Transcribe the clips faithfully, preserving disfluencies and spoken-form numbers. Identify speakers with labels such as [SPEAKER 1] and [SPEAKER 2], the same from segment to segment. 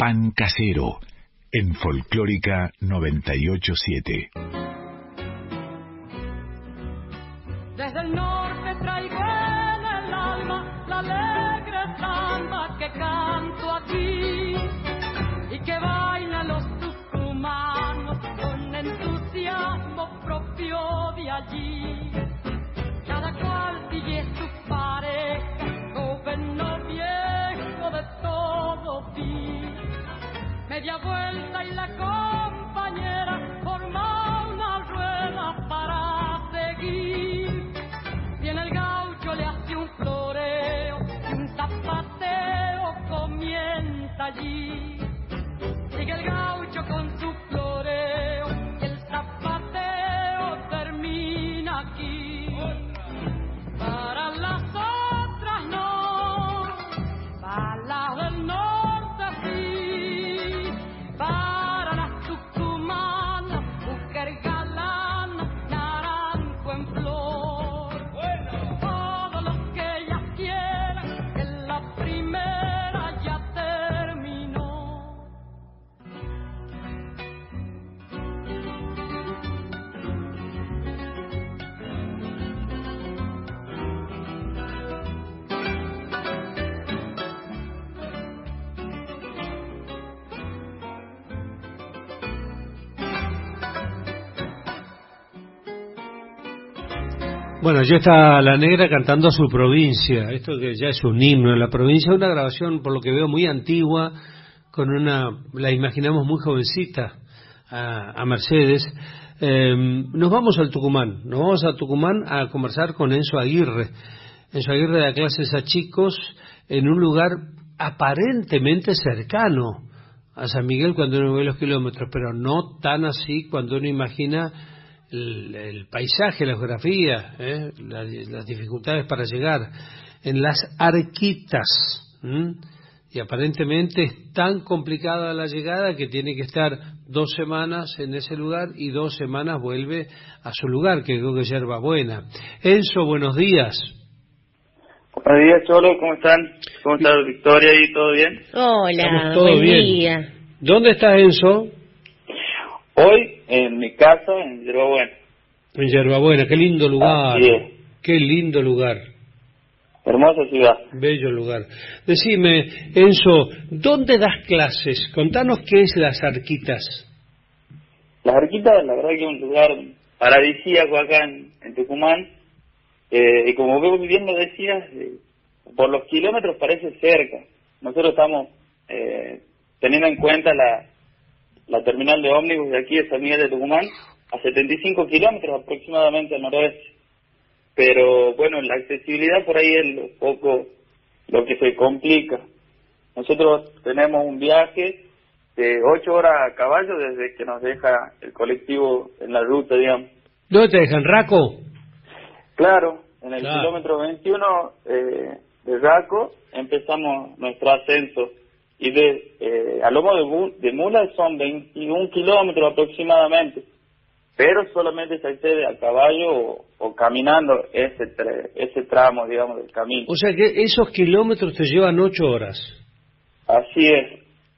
[SPEAKER 1] pan casero en Folclórica noventa y ocho siete.
[SPEAKER 2] Desde el norte traigo en el alma la alegre samba que canto aquí y que bailan los tucumanos con entusiasmo propio de allí. Cada cual sigue su pareja, joven o viejo, de todo vi. Media vuelta y la compañera forma una rueda para seguir. Viene el gaucho, le hace un floreo y un zapateo comienza allí. Sigue el gaucho con su floreo y el zapateo termina aquí. Para las otras no, para las del norte sí, para las tucumanas, mujer galana, naranjo en flor. Bueno. Todo lo que ellas quieran, que la primera ya terminó.
[SPEAKER 3] Bueno, ya está la negra cantando a su provincia, esto que ya es un himno en la provincia, una grabación por lo que veo muy antigua, con una, la imaginamos muy jovencita a, a Mercedes. Eh, nos vamos al Tucumán, nos vamos a Tucumán a conversar con Enzo Aguirre. Enzo Aguirre da clases a chicos en un lugar aparentemente cercano a San Miguel cuando uno ve los kilómetros, pero no tan así cuando uno imagina El, el paisaje, la geografía, ¿eh? la, las dificultades para llegar en las Arquitas, ¿m? Y aparentemente es tan complicada la llegada que tiene que estar dos semanas en ese lugar y dos semanas vuelve a su lugar, que creo que es Yerbabuena. Enzo, buenos días.
[SPEAKER 4] Buenos días, Cholo, ¿cómo están? ¿Cómo está Victoria y todo bien?
[SPEAKER 5] Hola,
[SPEAKER 3] todo
[SPEAKER 5] buen
[SPEAKER 3] bien.
[SPEAKER 5] día.
[SPEAKER 3] ¿Dónde estás, Enzo?
[SPEAKER 4] Hoy en mi casa en Yerbabuena.
[SPEAKER 3] En Yerbabuena, qué lindo lugar.
[SPEAKER 4] Así es.
[SPEAKER 3] Qué lindo lugar.
[SPEAKER 4] Hermosa ciudad.
[SPEAKER 3] Bello lugar. Decime, Enzo, ¿dónde das clases? Contanos qué es Las Arquitas.
[SPEAKER 4] Las Arquitas, la verdad que es un lugar paradisíaco acá en, en Tucumán. Eh, y como vos bien lo decías, eh, por los kilómetros parece cerca. Nosotros estamos eh, teniendo en cuenta la, la terminal de ómnibus de aquí de San Miguel de Tucumán a setenta y cinco kilómetros aproximadamente al noroeste. Pero bueno, la accesibilidad por ahí es lo poco lo que se complica. Nosotros tenemos un viaje de ocho horas a caballo desde que nos deja el colectivo en la ruta, digamos.
[SPEAKER 3] ¿Dónde te dejan, Raco?
[SPEAKER 4] Claro, en el
[SPEAKER 3] Claro.
[SPEAKER 4] kilómetro veintiuno eh, de Raco empezamos nuestro ascenso. Y de eh, a lomo de, bu- de mula son veintiún kilómetros aproximadamente. Pero solamente se accede a caballo o, o caminando ese tre- ese tramo, digamos, del camino.
[SPEAKER 3] O sea que esos kilómetros te llevan ocho horas.
[SPEAKER 4] Así es.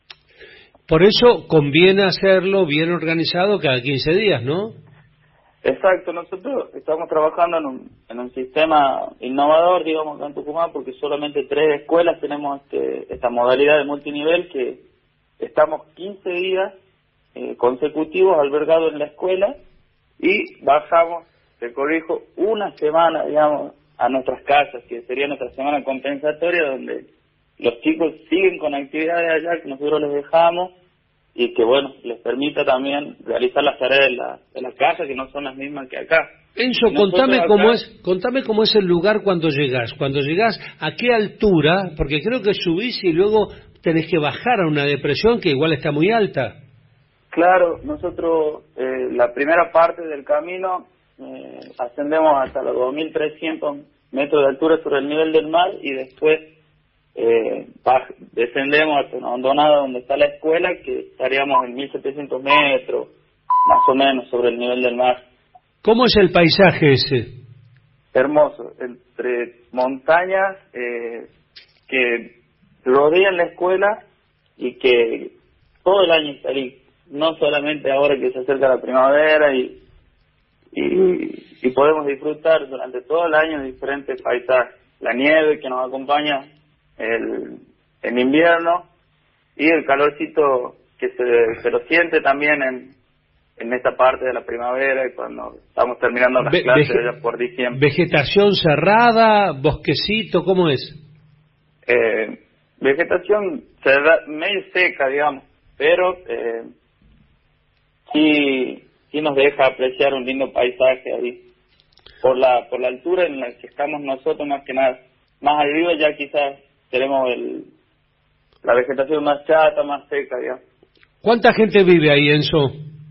[SPEAKER 3] Por eso conviene hacerlo bien organizado cada quince días, ¿no?
[SPEAKER 4] Exacto, nosotros estamos trabajando en un, en un sistema innovador, digamos, acá en Tucumán, porque solamente tres escuelas tenemos este, esta modalidad de multinivel, que estamos quince días eh, consecutivos albergados en la escuela y bajamos, te corrijo, una semana, digamos, a nuestras casas, que sería nuestra semana compensatoria, donde los chicos siguen con actividades allá que nosotros les dejamos y que, bueno, les permita también realizar las tareas de la, de la casa, que no son las mismas que acá.
[SPEAKER 3] Enzo,
[SPEAKER 4] Nosotros
[SPEAKER 3] contame
[SPEAKER 4] acá,
[SPEAKER 3] cómo es, contame cómo es el lugar cuando llegás. Cuando llegás, ¿a qué altura? Porque creo que subís y luego tenés que bajar a una depresión que igual está muy alta.
[SPEAKER 4] Claro, nosotros eh, la primera parte del camino eh, ascendemos hasta los dos mil trescientos metros de altura sobre el nivel del mar y después eh, baj- descendemos hasta una hondonada donde está la escuela, que estaríamos en mil setecientos metros, más o menos, sobre el nivel del mar.
[SPEAKER 3] ¿Cómo es el paisaje ese?
[SPEAKER 4] Hermoso, entre montañas eh, que rodean la escuela y que todo el año está ahí, no solamente ahora que se acerca la primavera y, y, y podemos disfrutar durante todo el año diferentes paisajes, la nieve que nos acompaña el, en invierno y el calorcito que se, se lo siente también en, en esta parte de la primavera y cuando estamos terminando las
[SPEAKER 3] Ve,
[SPEAKER 4] clases
[SPEAKER 3] vege,
[SPEAKER 4] ya por diciembre.
[SPEAKER 3] ¿Vegetación cerrada, bosquecito, cómo es?
[SPEAKER 4] Eh, vegetación cerrada, medio seca, digamos, pero eh, sí, sí nos deja apreciar un lindo paisaje ahí. Por la por la altura en la que estamos nosotros, más que nada, más arriba ya quizás tenemos el, la vegetación más chata, más seca, digamos.
[SPEAKER 3] ¿Cuánta gente vive ahí, Enzo?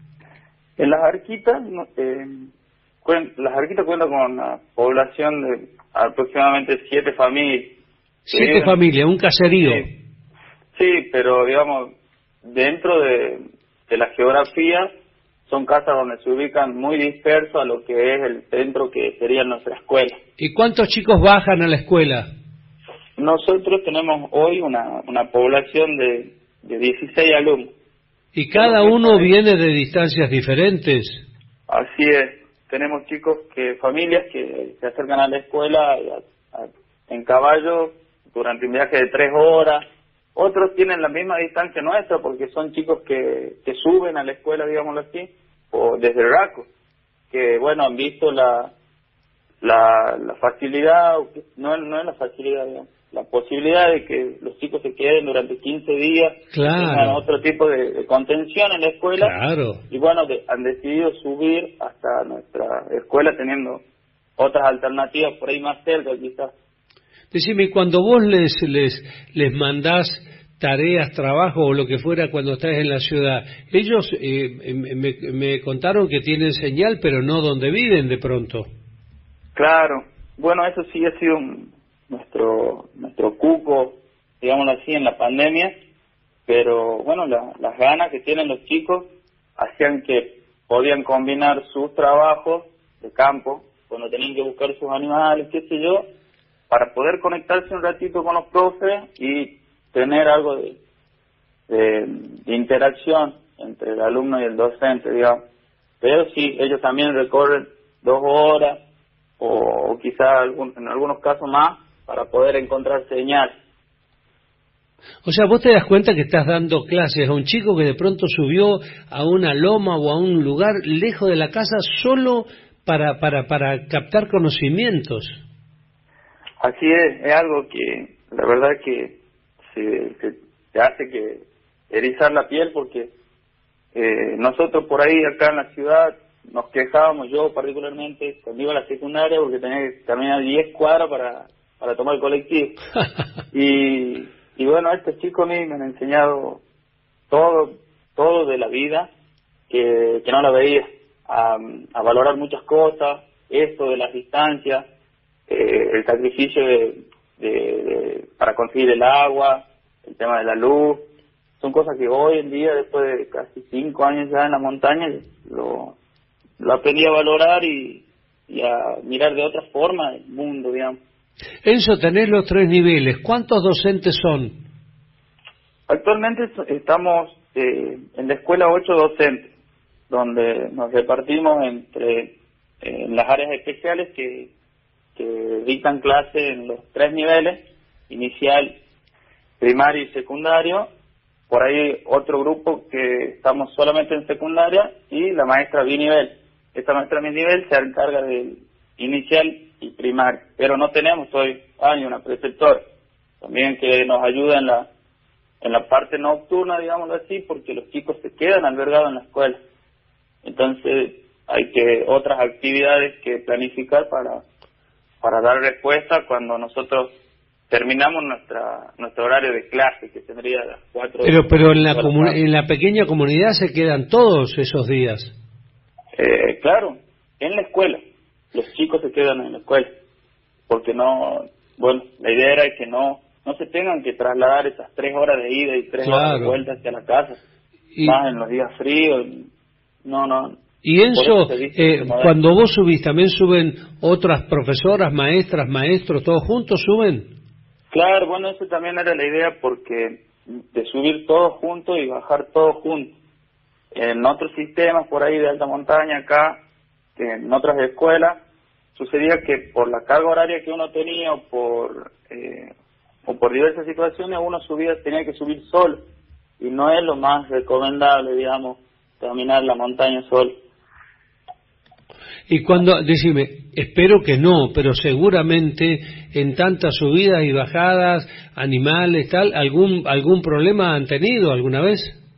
[SPEAKER 4] En las Arquitas, no, eh, cuen, las Arquitas cuentan con una población de aproximadamente siete familias.
[SPEAKER 3] Siete
[SPEAKER 4] Sí,
[SPEAKER 3] familias, un caserío.
[SPEAKER 4] Sí, sí, pero digamos, dentro de, de la geografía, son casas donde se ubican muy dispersos a lo que es el centro que sería nuestra escuela.
[SPEAKER 3] ¿Y cuántos chicos bajan a la escuela?
[SPEAKER 4] Nosotros tenemos hoy una, una población de, de dieciséis alumnos.
[SPEAKER 3] ¿Y cada uno viene de distancias diferentes?
[SPEAKER 4] Así es. Tenemos chicos que, familias que se acercan a la escuela a, a, en caballo durante un viaje de tres horas. Otros tienen la misma distancia nuestra porque son chicos que, que suben a la escuela, digámoslo así, o desde Raco, que bueno, han visto la la, la facilidad, no, no es la facilidad, digamos, la posibilidad de que los chicos se queden durante quince días,
[SPEAKER 3] claro,
[SPEAKER 4] tengan otro tipo de, de contención en la escuela,
[SPEAKER 3] claro,
[SPEAKER 4] y bueno, de, han decidido subir hasta nuestra escuela teniendo otras alternativas por ahí más cerca quizás.
[SPEAKER 3] Decime, cuando vos les les les mandás tareas, trabajo o lo que fuera cuando estás en la ciudad, ellos eh, me, me contaron que tienen señal, pero no donde viven de pronto.
[SPEAKER 4] Claro, bueno, eso sí ha sido un, nuestro nuestro cuco, digámoslo así, en la pandemia, pero bueno, la, las ganas que tienen los chicos hacían que podían combinar sus trabajos de campo, cuando tenían que buscar sus animales, qué sé yo, para poder conectarse un ratito con los profes y tener algo de, de, de interacción entre el alumno y el docente, digamos. Pero sí, ellos también recorren dos horas o, o quizá algún, en algunos casos más para poder encontrar señal.
[SPEAKER 3] O sea, vos te das cuenta que estás dando clases a un chico que de pronto subió a una loma o a un lugar lejos de la casa solo para para para captar conocimientos.
[SPEAKER 4] Así es, es algo que la verdad que se, se, se hace que erizar la piel porque eh, nosotros por ahí acá en la ciudad nos quejábamos, yo particularmente cuando iba a la secundaria porque tenía que caminar diez cuadras para, para tomar el colectivo. y, y bueno, estos chicos a mí me han enseñado todo, todo de la vida que, que no la veía, a, a valorar muchas cosas, esto de las distancias, Eh, el sacrificio de, de, de, para conseguir el agua, el tema de la luz, son cosas que hoy en día, después de casi cinco años ya en la montaña, lo, lo aprendí a valorar y, y a mirar de otra forma el mundo, digamos.
[SPEAKER 3] Enzo, tenés los tres niveles, ¿cuántos docentes son?
[SPEAKER 4] Actualmente estamos eh, en la escuela ocho docentes, donde nos repartimos entre eh, las áreas especiales que que dictan clase en los tres niveles, inicial, primario y secundario. Por ahí otro grupo que estamos solamente en secundaria y la maestra binivel. Esta maestra binivel se encarga del inicial y primario, pero no tenemos hoy hay una preceptora también que nos ayuda en la en la parte nocturna, digámoslo así, porque los chicos se quedan albergados en la escuela. Entonces hay que otras actividades que planificar para para dar respuesta cuando nosotros terminamos nuestra nuestro horario de clase, que tendría las cuatro...
[SPEAKER 3] Pero pero en la comu- en la pequeña comunidad se quedan todos esos días.
[SPEAKER 4] Eh, claro, en la escuela. Los chicos se quedan en la escuela. Porque no... Bueno, la idea era que no no se tengan que trasladar esas tres horas de ida y tres
[SPEAKER 3] claro.
[SPEAKER 4] horas de vuelta hacia la casa. Y, más en los días fríos. No, no...
[SPEAKER 3] Y Enzo, eh, cuando vos subís, ¿también suben otras profesoras, maestras, maestros, todos juntos suben?
[SPEAKER 4] Claro, bueno, eso también era la idea porque de subir todos juntos y bajar todos juntos. En otros sistemas por ahí de alta montaña acá, que en otras escuelas, sucedía que por la carga horaria que uno tenía o por eh, o por diversas situaciones uno subía tenía que subir solo, y no es lo más recomendable, digamos, caminar la montaña solo.
[SPEAKER 3] Y cuando, decime, espero que no, pero seguramente en tantas subidas y bajadas, animales, tal, ¿algún algún problema han tenido alguna vez?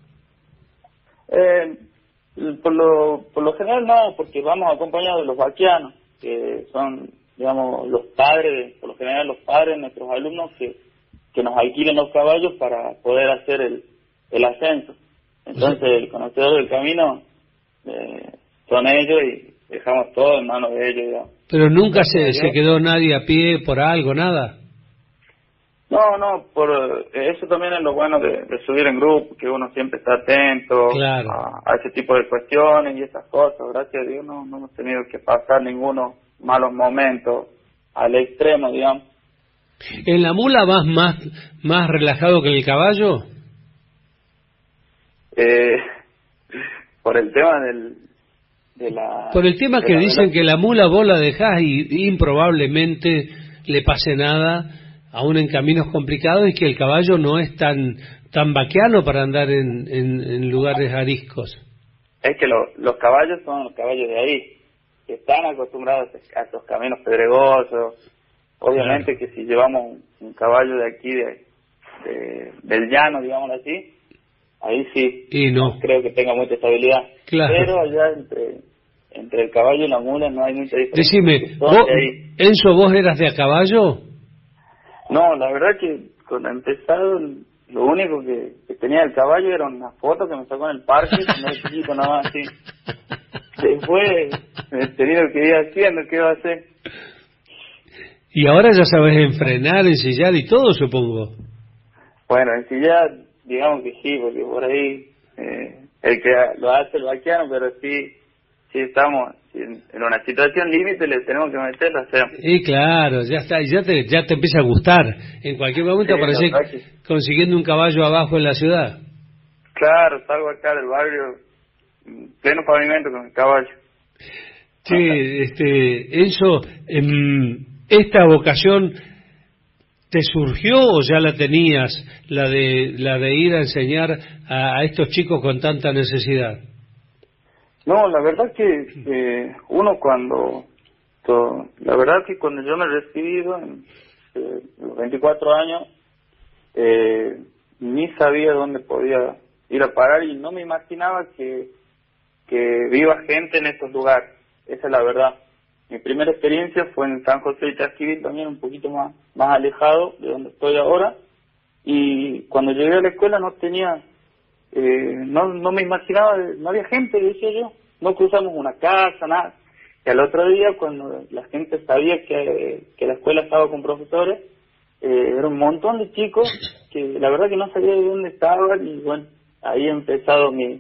[SPEAKER 4] Eh, por lo por lo general no, porque vamos acompañados de los vaquianos, que son, digamos, los padres, por lo general los padres de nuestros alumnos que, que nos alquilan los caballos para poder hacer el, el ascenso. Entonces, sí, el conocedor del camino eh, son ellos y dejamos todo en manos de ellos, digamos.
[SPEAKER 3] Pero nunca se, se quedó nadie a pie por algo, nada.
[SPEAKER 4] No, no, por eso también es lo bueno de, de subir en grupo, que uno siempre está atento,
[SPEAKER 3] claro,
[SPEAKER 4] a, a ese tipo de cuestiones y esas cosas. Gracias a Dios no, no hemos tenido que pasar ninguno malos momentos al extremo, digamos.
[SPEAKER 3] ¿En la mula vas más más relajado que en el caballo?
[SPEAKER 4] Eh, por el tema del de la
[SPEAKER 3] por el tema que
[SPEAKER 4] la
[SPEAKER 3] dicen que la mula vos la dejás y, y improbablemente le pase nada, aún en caminos complicados, y que el caballo no es tan tan vaquiano para andar en, en, en lugares ariscos.
[SPEAKER 4] Es que lo, los caballos son los caballos de ahí, que están acostumbrados a esos caminos pedregosos. Obviamente, claro, que si llevamos un, un caballo de aquí, de, de del llano, digámoslo así, ahí sí,
[SPEAKER 3] y no.
[SPEAKER 4] no creo que tenga mucha estabilidad.
[SPEAKER 3] Claro.
[SPEAKER 4] Pero allá entre entre el caballo y la mula no hay mucha diferencia.
[SPEAKER 3] Decime, vos, Enzo, ¿vos eras de a caballo?
[SPEAKER 4] No, la verdad que cuando empezado, lo único que, que tenía del caballo era una foto que me sacó en el parque, cuando era chiquito, nada más así. Después me he tenido que ir haciendo, ¿qué va a hacer?
[SPEAKER 3] Y ahora ya sabes enfrenar, ensillar y todo, supongo.
[SPEAKER 4] Bueno, ensillar, digamos que sí, porque por ahí eh, el que lo hace el vaquiano, pero sí, sí estamos en, en una situación límite, le tenemos que meter, lo hacemos.
[SPEAKER 3] Y claro, ya está, ya te, ya te empieza a gustar. En cualquier momento
[SPEAKER 4] sí,
[SPEAKER 3] aparece
[SPEAKER 4] que...
[SPEAKER 3] consiguiendo un caballo abajo en la ciudad.
[SPEAKER 4] Claro, salgo acá del barrio, pleno pavimento con el caballo.
[SPEAKER 3] Sí, este, Enzo, eh, ¿esta vocación te surgió o ya la tenías, la de la de ir a enseñar a, a estos chicos con tanta necesidad?
[SPEAKER 4] No, la verdad que eh, uno cuando, todo, la verdad que cuando yo me he recibido en eh, los veinticuatro años, eh, ni sabía dónde podía ir a parar y no me imaginaba que, que viva gente en estos lugares, esa es la verdad. Mi primera experiencia fue en San José de Chasquivir, también un poquito más, más alejado de donde estoy ahora, y cuando llegué a la escuela no tenía... Eh, no no me imaginaba, no había gente, decía yo, no cruzamos una casa, nada. Y al otro día, cuando la gente sabía que, que la escuela estaba con profesores, eh, era un montón de chicos que la verdad que no sabía de dónde estaban, y bueno, ahí ha empezado mi,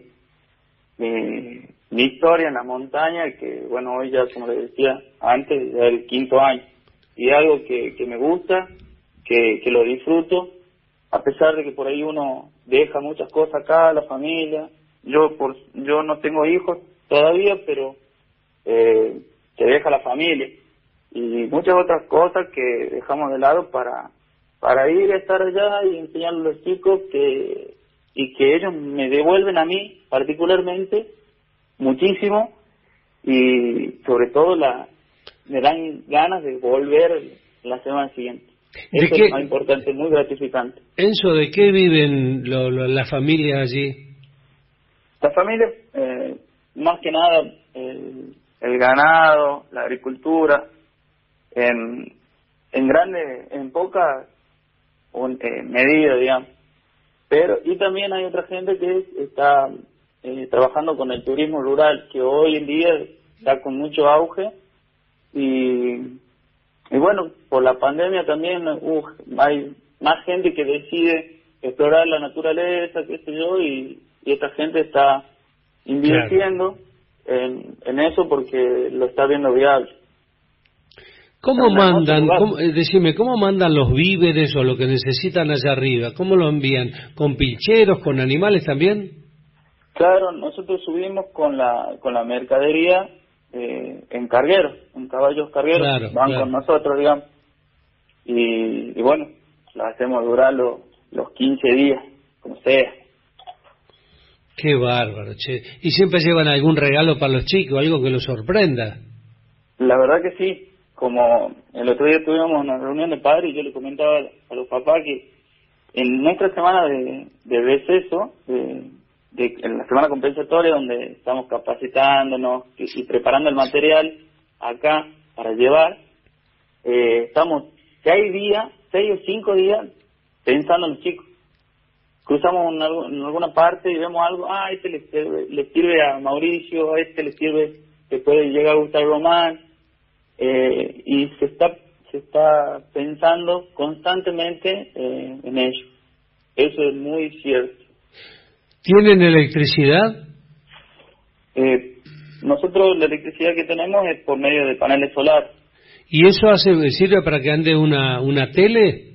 [SPEAKER 4] mi, mi historia en la montaña, que bueno, hoy ya, como les decía antes, ya es el quinto año, y es algo que, que me gusta, que, que lo disfruto, a pesar de que por ahí uno deja muchas cosas acá, la familia. Yo por yo no tengo hijos todavía, pero eh, que deja la familia y muchas otras cosas que dejamos de lado para para ir a estar allá y enseñarle a los chicos, que y que ellos me devuelven a mí particularmente muchísimo, y sobre todo la me dan ganas de volver la semana siguiente. Eso es muy importante, muy gratificante.
[SPEAKER 3] Enzo, ¿de qué viven lo, lo, las familias allí?
[SPEAKER 4] La familia, eh, más que nada, el, el ganado, la agricultura, en en grande, en poca eh, medida, digamos. Pero y también hay otra gente que está eh, trabajando con el turismo rural, que hoy en día está con mucho auge, y Y bueno, por la pandemia también uh, hay más gente que decide explorar la naturaleza, qué sé yo, y, y esta gente está invirtiendo, claro, en, en eso porque lo está viendo viable.
[SPEAKER 3] ¿Cómo mandan, cómo, eh, decime, cómo mandan los víveres o lo que necesitan allá arriba? ¿Cómo lo envían? ¿Con pilcheros, con animales también?
[SPEAKER 4] Claro, nosotros subimos con la con la mercadería eh, en cargueros, en caballos cargueros,
[SPEAKER 3] claro,
[SPEAKER 4] van
[SPEAKER 3] claro.
[SPEAKER 4] con nosotros, digamos. Y, y bueno, la hacemos durar los, los quince días, como sea.
[SPEAKER 3] Qué bárbaro, che. ¿Y siempre llevan algún regalo para los chicos, algo que los sorprenda?
[SPEAKER 4] La verdad que sí. Como el otro día tuvimos una reunión de padres y yo le comentaba a los papás que en nuestra semana de, de receso, de, de, en la semana compensatoria donde estamos capacitándonos y, y preparando el material acá para llevar, eh, estamos seis días, seis o cinco días pensando en los chicos. Cruzamos en, algo, en alguna parte y vemos algo, ah, este le sirve, le sirve a Mauricio, a este le sirve, que puede llegar a gustar a Román. Eh, y se está se está pensando constantemente eh, en ello. Eso es muy cierto.
[SPEAKER 3] ¿Tienen electricidad?
[SPEAKER 4] Eh, nosotros la electricidad que tenemos es por medio de paneles solares.
[SPEAKER 3] ¿Y eso hace sirve para que ande una una tele?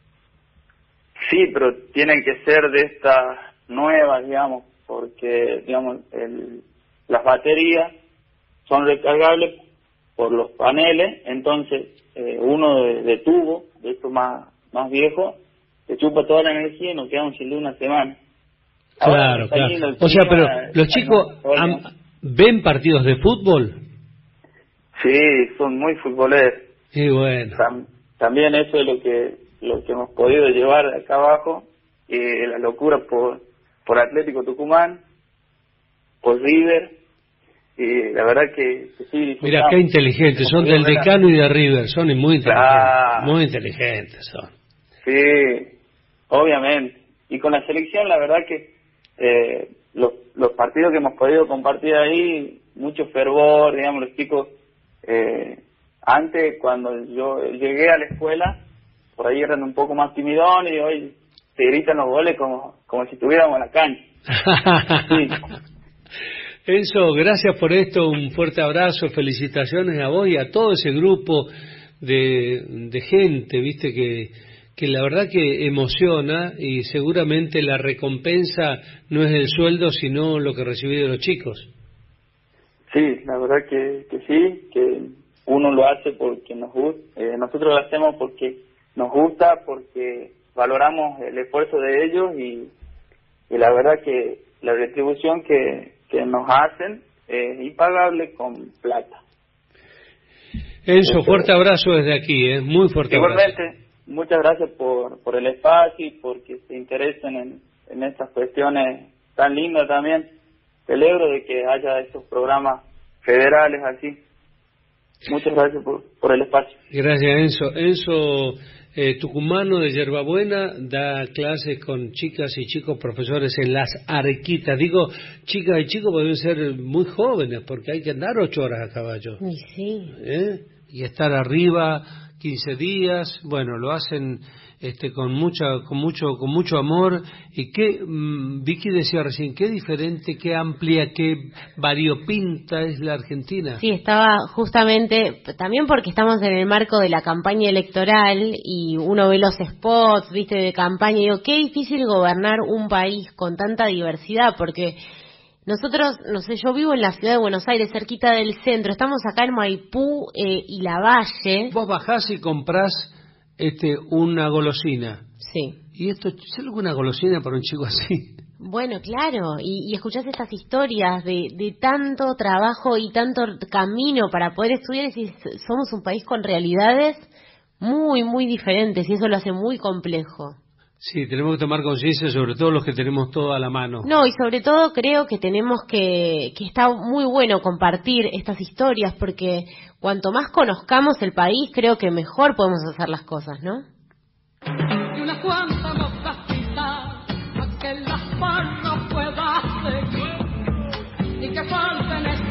[SPEAKER 4] Sí, pero tienen que ser de estas nuevas, digamos, porque digamos el, las baterías son recargables por los paneles, entonces eh, uno de, de tubo, de estos más más viejos, se chupa toda la energía y nos quedamos sin luz una semana.
[SPEAKER 3] Claro,
[SPEAKER 4] Ahora,
[SPEAKER 3] claro. O sea, pero los chicos han, ven partidos de fútbol.
[SPEAKER 4] Sí, son muy futboleros.
[SPEAKER 3] Y bueno.
[SPEAKER 4] Tam, también eso es lo que lo que hemos podido llevar acá abajo, eh, la locura por por Atlético Tucumán, por River. Y la verdad que, que sí.
[SPEAKER 3] Mira, qué inteligentes, son del Decano y de River, son muy inteligentes, ah, muy inteligentes son.
[SPEAKER 4] Sí, obviamente. Y con la selección, la verdad que eh, los, los partidos que hemos podido compartir ahí, mucho fervor, digamos, los chicos, eh, antes cuando yo llegué a la escuela, por ahí eran un poco más timidones y hoy te gritan los goles como, como si estuviéramos en la cancha. Sí.
[SPEAKER 3] Enzo, gracias por esto, un fuerte abrazo, felicitaciones a vos y a todo ese grupo de, de gente, viste, que, que la verdad que emociona y seguramente la recompensa no es el sueldo, sino lo que recibí de los chicos.
[SPEAKER 4] Sí, la verdad que, que sí, que uno lo hace porque nos gusta, eh, nosotros lo hacemos porque nos gusta, porque valoramos el esfuerzo de ellos y, y la verdad que la retribución que que nos hacen es impagable con plata.
[SPEAKER 3] Enzo, fuerte abrazo desde aquí, ¿eh? Muy fuerte
[SPEAKER 4] igualmente,
[SPEAKER 3] abrazo.
[SPEAKER 4] Igualmente, muchas gracias por por el espacio y porque se interesen en, en estas cuestiones tan lindas también. Celebro de que haya estos programas federales así. Muchas gracias por, por el espacio.
[SPEAKER 3] Gracias, Enzo. Enzo, eh, tucumano de Yerbabuena, da clases con chicas y chicos profesores en las Arequitas. Digo, chicas y chicos pueden ser muy jóvenes porque hay que andar ocho horas a caballo.
[SPEAKER 5] Y sí.
[SPEAKER 3] ¿Eh? Y estar arriba quince días. Bueno, lo hacen este con mucha con mucho con mucho amor. Y qué mmm, Vicky decía recién, qué diferente, qué amplia, qué variopinta es la Argentina.
[SPEAKER 5] Sí, estaba justamente también porque estamos en el marco de la campaña electoral y uno ve los spots, viste, de campaña y digo, qué difícil gobernar un país con tanta diversidad, porque nosotros, no sé, yo vivo en la ciudad de Buenos Aires, cerquita del centro, estamos acá en Maipú eh, y Lavalle.
[SPEAKER 3] Vos bajás y comprás este una golosina.
[SPEAKER 5] Sí.
[SPEAKER 3] ¿Y esto es alguna golosina para un chico así?
[SPEAKER 5] Bueno, claro, y, y escuchás estas historias de, de tanto trabajo y tanto camino para poder estudiar y decís, somos un país con realidades muy, muy diferentes y eso lo hace muy complejo.
[SPEAKER 3] Sí, tenemos que tomar conciencia, sobre todo los que tenemos todo a la mano.
[SPEAKER 5] No, y sobre todo creo que tenemos que, que está muy bueno compartir estas historias, porque cuanto más conozcamos el país, creo que mejor podemos hacer las cosas, ¿no?
[SPEAKER 2] Y unas cuantas mostacitas, a que las palmas puedas seguir, y que falten